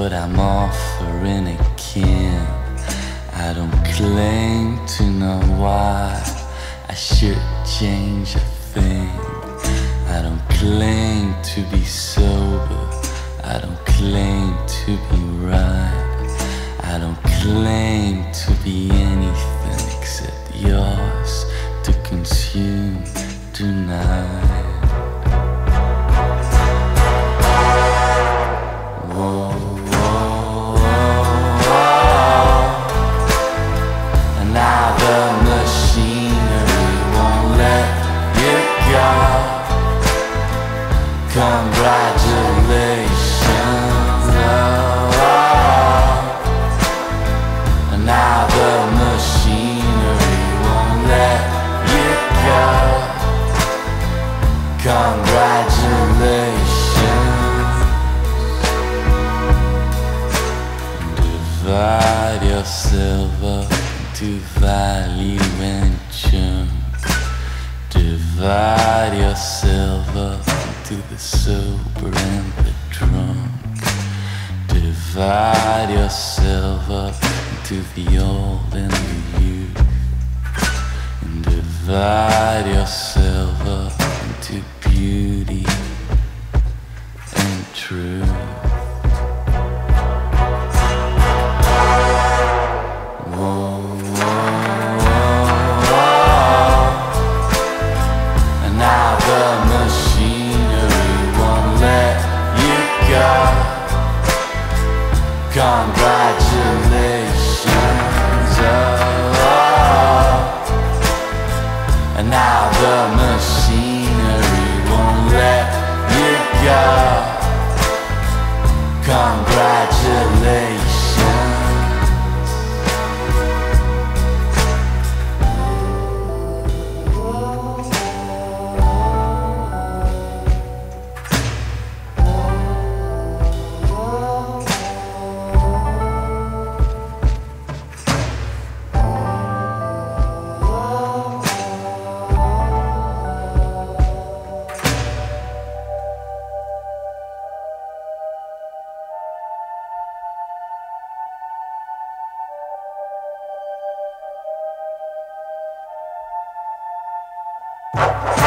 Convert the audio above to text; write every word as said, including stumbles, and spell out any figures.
what I'm offering again. I don't claim to know why I should change a thing. I don't claim to be sober, I don't claim to be right. I don't claim to be anything except yours to consume tonight. Whoa, whoa, whoa. And now the machinery won't let you go. Congratulations. Oh, oh. And now the machinery won't let you go. Congratulations. Divide your silver into value and junk. Divide your silver into the sober and the drunk. Divide your silver into the old and the youth. And divide your silver into beauty and truth. Whoa, whoa, whoa. And now the machinery won't let you go. Congratulations. Oh, oh. And now the machinery won't let you go. Congratulations. You